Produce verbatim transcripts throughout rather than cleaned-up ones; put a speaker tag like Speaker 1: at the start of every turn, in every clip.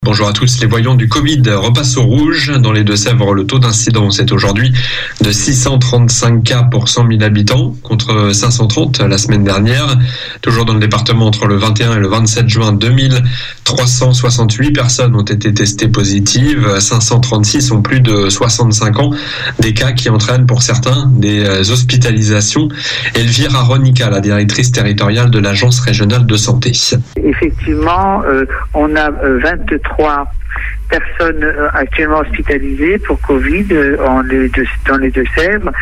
Speaker 1: Bonjour à tous, les voyants du Covid repassent au rouge. Dans les Deux-Sèvres, le taux d'incidence est aujourd'hui de six cent trente-cinq cas pour cent mille habitants, contre cinq cent trente la semaine dernière. Toujours dans le département, entre le vingt et un et le vingt-sept juin, deux mille trois cent soixante-huit personnes ont été testées positives, cinq cent trente-six ont plus de soixante-cinq ans, des cas qui entraînent pour certains des hospitalisations. Elvira Ronica, la directrice territoriale de l'Agence régionale de santé.
Speaker 2: Effectivement, euh, on a vingt-trois personnes actuellement hospitalisées pour Covid en les deux, dans les Deux-Sèvres.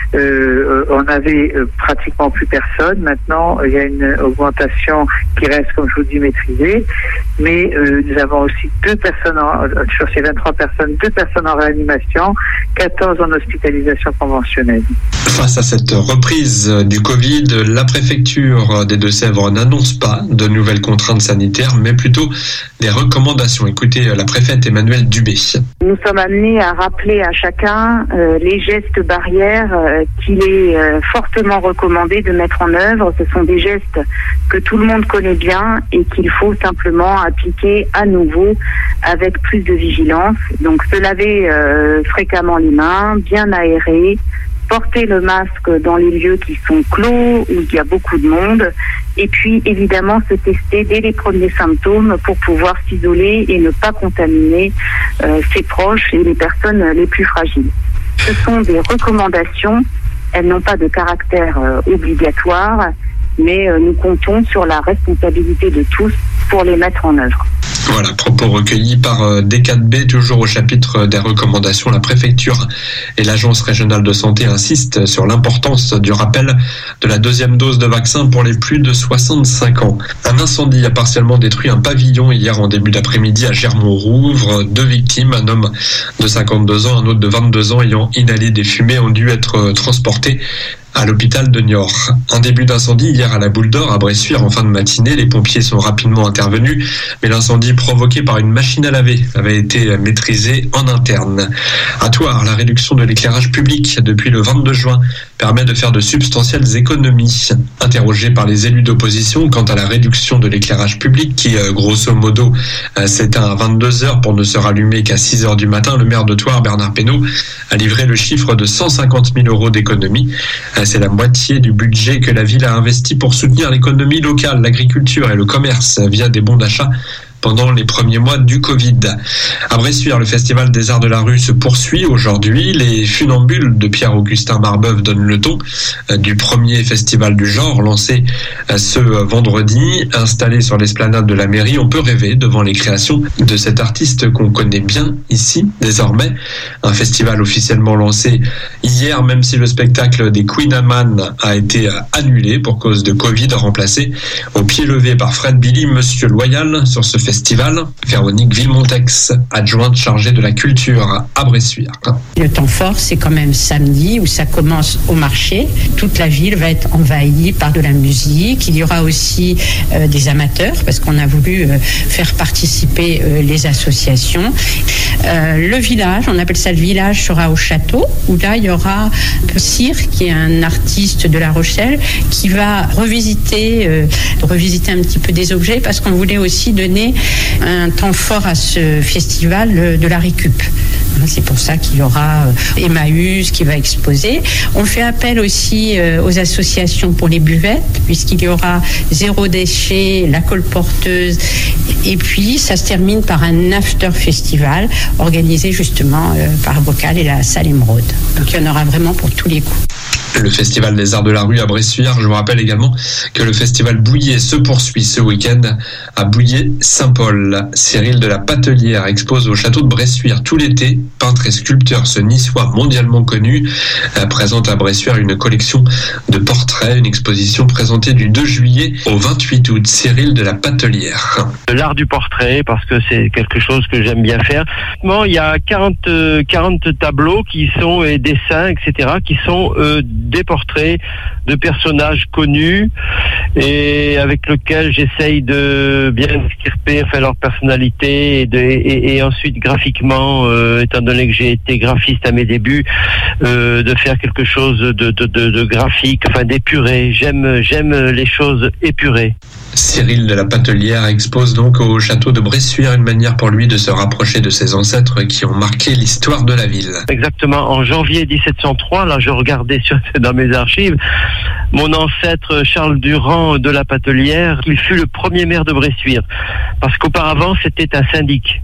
Speaker 2: Euh, on avait pratiquement plus personne. Maintenant, il y a une augmentation qui reste, comme je vous dis, maîtrisée. Mais euh, nous avons aussi deux personnes, en, sur ces vingt-trois personnes, deux personnes en réanimation, quatorze en hospitalisation conventionnelle.
Speaker 1: Face à cette reprise du Covid, la préfecture des Deux-Sèvres n'annonce pas de nouvelles contraintes sanitaires, mais plutôt des recommandations. Écoutez la préfète Emmanuelle Dubé.
Speaker 3: Nous sommes amenés à rappeler à chacun euh, les gestes barrières euh, qu'il est euh, fortement recommandé de mettre en œuvre. Ce sont des gestes que tout le monde connaît bien et qu'il faut simplement appliquer à nouveau avec plus de vigilance. Donc se laver euh, fréquemment les mains, bien aérer, porter le masque dans les lieux qui sont clos, où il y a beaucoup de monde, et puis évidemment se tester dès les premiers symptômes pour pouvoir s'isoler et ne pas contaminer euh, ses proches et les personnes les plus fragiles. Ce sont des recommandations, elles n'ont pas de caractère euh, obligatoire, mais euh, nous comptons sur la responsabilité de tous pour les mettre en œuvre.
Speaker 1: Voilà, propos recueillis par D quatre B, toujours au chapitre des recommandations. La préfecture et l'Agence régionale de santé insistent sur l'importance du rappel de la deuxième dose de vaccin pour les plus de soixante-cinq ans. Un incendie a partiellement détruit un pavillon hier en début d'après-midi à Germont-Rouvre. Deux victimes, un homme de cinquante-deux ans, un autre de vingt-deux ans ayant inhalé des fumées, ont dû être transportés à l'hôpital de Niort. Un début d'incendie hier à la Boule d'Or à Bressuire en fin de matinée. Les pompiers sont rapidement intervenus, mais l'incendie provoqué par une machine à laver avait été maîtrisé en interne. À Thouars, la réduction de l'éclairage public depuis le vingt-deux juin permet de faire de substantielles économies. Interrogé par les élus d'opposition quant à la réduction de l'éclairage public qui, grosso modo, s'éteint à vingt-deux heures pour ne se rallumer qu'à six heures du matin, le maire de Thouars, Bernard Pénaud, a livré le chiffre de cent cinquante mille euros d'économies. C'est la moitié du budget que la ville a investi pour soutenir l'économie locale, l'agriculture et le commerce via des bons d'achat pendant les premiers mois du Covid. À Bressuire, le Festival des Arts de la Rue se poursuit aujourd'hui. Les funambules de Pierre-Augustin Marbeuf donnent le ton du premier festival du genre lancé ce vendredi. Installé sur l'esplanade de la mairie, on peut rêver devant les créations de cet artiste qu'on connaît bien ici, désormais. Un festival officiellement lancé hier, même si le spectacle des Queen Amman a été annulé pour cause de Covid, remplacé au pied levé par Fred Billy, Monsieur Loyal, sur ce festival. Véronique Villemontex, adjointe chargée de la culture à Bressuire.
Speaker 4: Le temps fort, c'est quand même samedi où ça commence au marché. Toute la ville va être envahie par de la musique. Il y aura aussi euh, des amateurs parce qu'on a voulu euh, faire participer euh, les associations. Euh, le village, on appelle ça le village, sera au château où là il y aura Cyr qui est un artiste de La Rochelle qui va revisiter, euh, revisiter un petit peu des objets parce qu'on voulait aussi donner un temps fort à ce festival de la récup. C'est pour ça qu'il y aura Emmaüs qui va exposer. On fait appel aussi aux associations pour les buvettes, puisqu'il y aura Zéro Déchet, la colporteuse. Et puis, ça se termine par un after festival organisé justement par Bocal et la salle Émeraude. Donc, il y en aura vraiment pour tous les coups.
Speaker 1: Le Festival des Arts de la Rue à Bressuire. Je vous rappelle également que le Festival Bouillet se poursuit ce week-end à Bouillet-Saint-Paul. Cyril de la Patelière expose au château de Bressuire tout l'été. Peintre et sculpteur, ce niçois mondialement connu présente à Bressuire une collection de portraits. Une exposition présentée du deux juillet au vingt-huit août. Cyril de la Patelière.
Speaker 5: L'art du portrait, parce que c'est quelque chose que j'aime bien faire. Bon, il y a quarante, quarante tableaux qui sont, et dessins, et cetera, qui sont euh, des portraits de personnages connus et avec lesquels j'essaye de bien extirper enfin, leur personnalité et, de, et, et ensuite graphiquement euh, étant donné que j'ai été graphiste à mes débuts, euh, de faire quelque chose de, de, de, de graphique, enfin d'épuré. J'aime, j'aime les choses épurées.
Speaker 1: Cyril de la Patelière expose donc au château de Bressuire une manière pour lui de se rapprocher de ses ancêtres qui ont marqué l'histoire de la ville.
Speaker 5: Exactement, en janvier dix-sept cent trois, là je regardais sur, dans mes archives, mon ancêtre Charles Durand de la Patelière, il fut le premier maire de Bressuire, parce qu'auparavant c'était un syndic.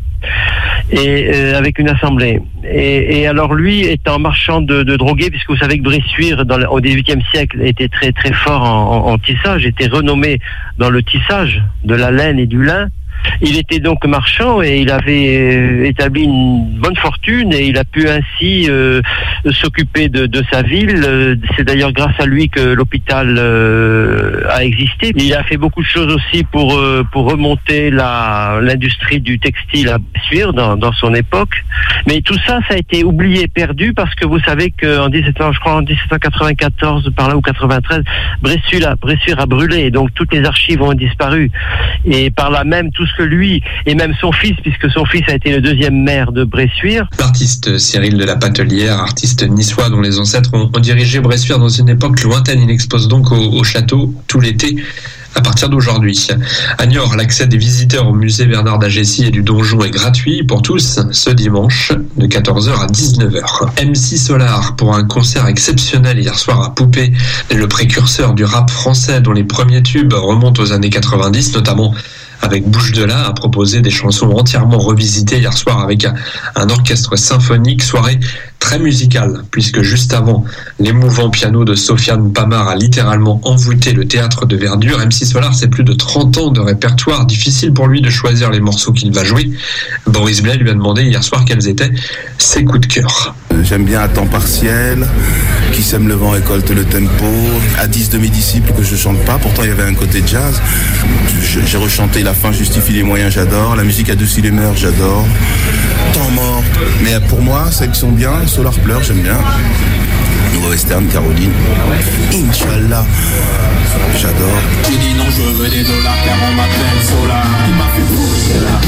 Speaker 5: Et euh, avec une assemblée. Et, et alors lui, étant marchand de, de drogués, puisque vous savez que Bressuire, dans le, au dix-huitième siècle, était très très fort en, en, en tissage, était renommé dans le tissage de la laine et du lin. Il était donc marchand et il avait établi une bonne fortune et il a pu ainsi euh, s'occuper de, de sa ville. C'est d'ailleurs grâce à lui que l'hôpital euh, a existé. Il a fait beaucoup de choses aussi pour euh, pour remonter la l'industrie du textile à Bressuire dans, dans son époque. Mais tout ça, ça a été oublié, perdu, parce que vous savez qu'en dix-sept cents, je crois en dix-sept cent quatre-vingt-quatorze, par là ou quatre-vingt-treize, Bressuire a, Bressuire a brûlé, et donc toutes les archives ont disparu. Et par là même, tout ce que lui, et même son fils, puisque son fils a été le deuxième maire de Bressuire.
Speaker 1: L'artiste Cyril de la Patelière, artiste niçois dont les ancêtres ont, ont dirigé Bressuire dans une époque lointaine, il expose donc au, au château tout l'été à partir d'aujourd'hui. À Niort, l'accès des visiteurs au musée Bernard d'Agessi et du Donjon est gratuit pour tous ce dimanche de quatorze heures à dix-neuf heures. M C Solar pour un concert exceptionnel hier soir à Poupée, le précurseur du rap français dont les premiers tubes remontent aux années quatre-vingt-dix, notamment avec Bouche de là, a proposé des chansons entièrement revisitées hier soir avec un, un orchestre symphonique, soirée très musicale, puisque juste avant, l'émouvant piano de Sofiane Pamar a littéralement envoûté le théâtre de Verdure. M C Solar, c'est plus de trente ans de répertoire, difficile pour lui de choisir les morceaux qu'il va jouer. Boris Blais lui a demandé hier soir quels étaient ses coups de cœur.
Speaker 6: J'aime bien À temps partiel, Qui sème le vent récolte le tempo, À dix de mes disciples que je chante pas, pourtant il y avait un côté jazz. J'ai rechanté La fin justifie les moyens, j'adore. La musique adoucit les mœurs, j'adore. Temps mort. Mais pour moi, celles qui sont bien, Solar pleure, j'aime bien. Nouveau Western, Caroline. Inch'Allah, j'adore.
Speaker 7: J'ai dit non, je veux des dollars car on m'appelle Solar. Il m'a fait bouger là.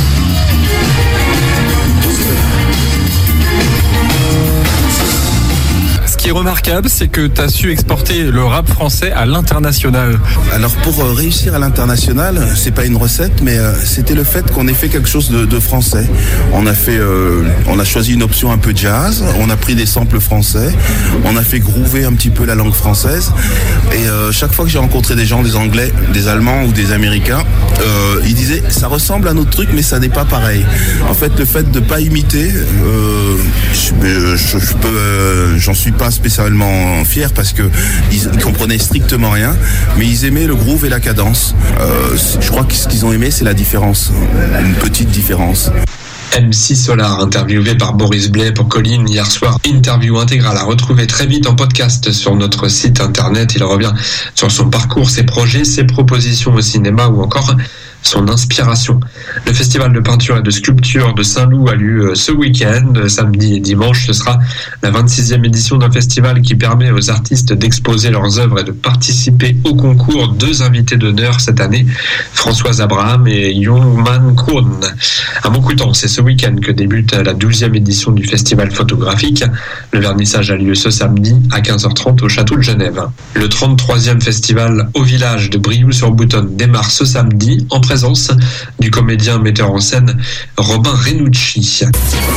Speaker 8: Ce qui est remarquable, c'est que tu as su exporter le rap français à l'international.
Speaker 6: Alors pour euh, réussir à l'international, c'est pas une recette, mais euh, c'était le fait qu'on ait fait quelque chose de, de français. On a fait, euh, on a choisi une option un peu jazz, on a pris des samples français, on a fait groover un petit peu la langue française. Et euh, chaque fois que j'ai rencontré des gens, des Anglais, des Allemands ou des Américains, euh, ils disaient ça ressemble à notre truc, mais ça n'est pas pareil. En fait, le fait de pas imiter, euh, je, je, je peux, euh, j'en suis pas spécialement fiers parce que ils, ils comprenaient strictement rien, mais ils aimaient le groove et la cadence. Euh, je crois que ce qu'ils ont aimé, c'est la différence, une petite différence.
Speaker 1: M C Solar, interviewé par Boris Blais pour Colline hier soir. Interview intégrale à retrouver très vite en podcast sur notre site internet. Il revient sur son parcours, ses projets, ses propositions au cinéma ou encore son inspiration. Le festival de peinture et de sculpture de Saint-Loup a lieu ce week-end, samedi et dimanche. Ce sera la vingt-sixième édition d'un festival qui permet aux artistes d'exposer leurs œuvres et de participer au concours. Deux invités d'honneur cette année, Françoise Abraham et Youngman Kwon. À Montcoutan, c'est ce week-end que débute la douzième édition du festival photographique. Le vernissage a lieu ce samedi à quinze heures trente au château de Genève. Le trente-troisième festival au village de Brioux-sur-Boutonne démarre ce samedi en présence du comédien metteur en scène Robin Renucci.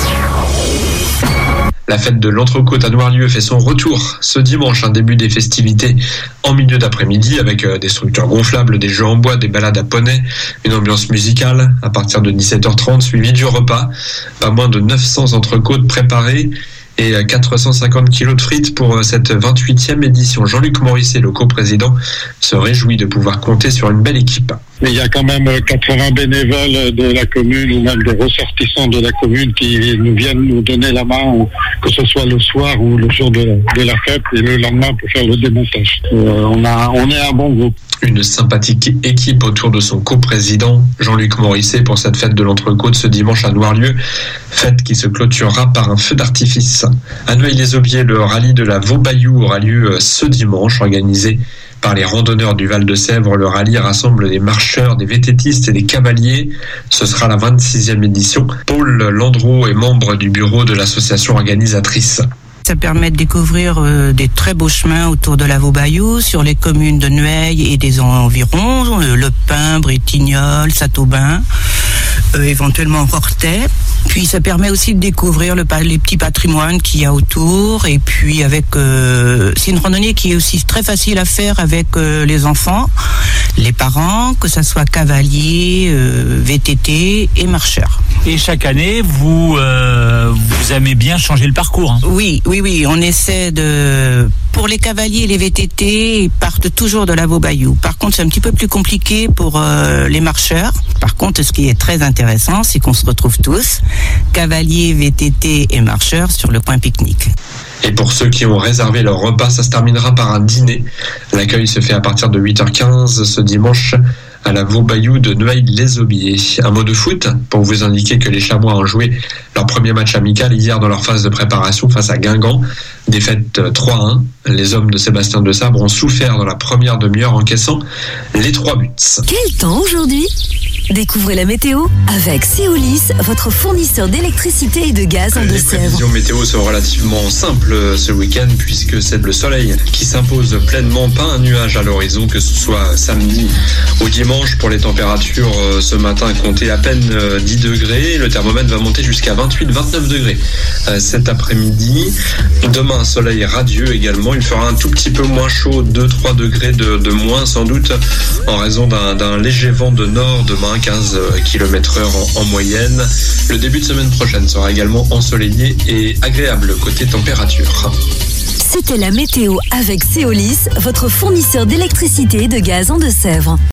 Speaker 1: La fête de l'Entrecôte à Noirlieu fait son retour ce dimanche, un début des festivités en milieu d'après-midi avec des structures gonflables, des jeux en bois, des balades à poney, une ambiance musicale à partir de dix-sept heures trente suivie du repas. Pas moins de neuf cents entrecôtes préparées et quatre cent cinquante kilos de frites pour cette vingt-huitième édition. Jean-Luc Morisset, le coprésident, se réjouit de pouvoir compter sur une belle équipe.
Speaker 9: Mais il y a quand même quatre-vingts bénévoles de la commune ou même des ressortissants de la commune qui nous viennent nous donner la main, que ce soit le soir ou le jour de, de la fête et le lendemain pour faire le démontage. Euh, on, a, on est un bon groupe.
Speaker 1: Une sympathique équipe autour de son coprésident, Jean-Luc Morisset, pour cette fête de l'Entrecôte ce dimanche à Noirlieu. Fête qui se clôturera par un feu d'artifice. À Noailles-les-Aubiers, le rallye de la Vaubayou aura lieu ce dimanche, organisé par par les randonneurs du Val-de-Sèvres. Le rallye rassemble des marcheurs, des vététistes et des cavaliers. Ce sera la vingt-sixième édition. Paul Landreau est membre du bureau de l'association organisatrice.
Speaker 10: Ça permet de découvrir euh, des très beaux chemins autour de la Vaubayou, sur les communes de Nueil et des environs, euh, Le Pin, Bretignolles, Saint-Aubin, euh, éventuellement Rorthais. Puis ça permet aussi de découvrir le, les petits patrimoines qu'il y a autour. Et puis avec, euh, c'est une randonnée qui est aussi très facile à faire avec euh, les enfants, les parents, que ça soit cavaliers, euh, V T T et marcheurs.
Speaker 11: Et chaque année, vous euh, vous aimez bien changer le parcours, hein?
Speaker 10: Oui, oui, oui. On essaie de... Pour les cavaliers et les V T T, ils partent toujours de la Vaubayou. Par contre, c'est un petit peu plus compliqué pour euh, les marcheurs. Par contre, ce qui est très intéressant, c'est qu'on se retrouve tous, cavaliers, V T T et marcheurs, sur le coin pique-nique.
Speaker 1: Et pour ceux qui ont réservé leur repas, ça se terminera par un dîner. L'accueil se fait à partir de huit heures quinze ce dimanche à la Vaubayou de Noailles-les-Aubiers. Un mot de foot pour vous indiquer que les Chamois ont joué leur premier match amical hier dans leur phase de préparation face à Guingamp. Défaite trois à un. Les hommes de Sébastien Desabre ont souffert dans la première demi-heure, encaissant les trois buts.
Speaker 12: Quel temps aujourd'hui ? Découvrez la météo avec Seolis, votre fournisseur d'électricité et de gaz en Deux-Sèvres.
Speaker 1: Les prévisions météo sont relativement simples ce week-end puisque c'est le soleil qui s'impose pleinement, pas un nuage à l'horizon, que ce soit samedi ou dimanche. Pour les températures, ce matin, comptez à peine dix degrés. Le thermomètre va monter jusqu'à vingt-huit vingt-neuf degrés cet après-midi. Demain, soleil radieux également. Il fera un tout petit peu moins chaud, deux trois degrés de, de moins sans doute en raison d'un, d'un léger vent de nord demain, quinze kilomètres heure en, en moyenne. Le début de semaine prochaine sera également ensoleillé et agréable côté température.
Speaker 12: C'était la météo avec Seolis, votre fournisseur d'électricité et de gaz en Deux-Sèvres.